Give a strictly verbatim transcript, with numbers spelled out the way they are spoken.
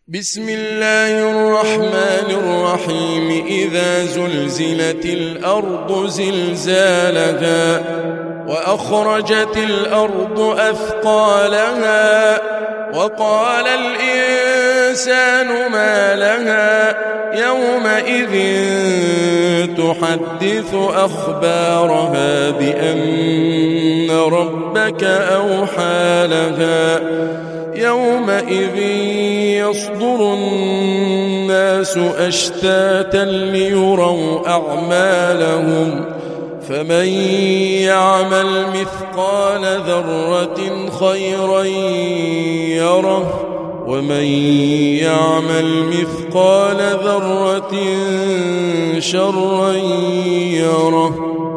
بسم الله الرحمن الرحيم إذا زلزلت الأرض زلزالها وأخرجت الأرض أثقالها وقال الإنسان ما لها يومئذ تحدث أخبارها بأن ربك أوحى لها يومئذ يصدر الناس أشتاتا ليروا أعمالهم فمن يعمل مثقال ذرة خيرا يره ومن يعمل مثقال ذرة شرا يره.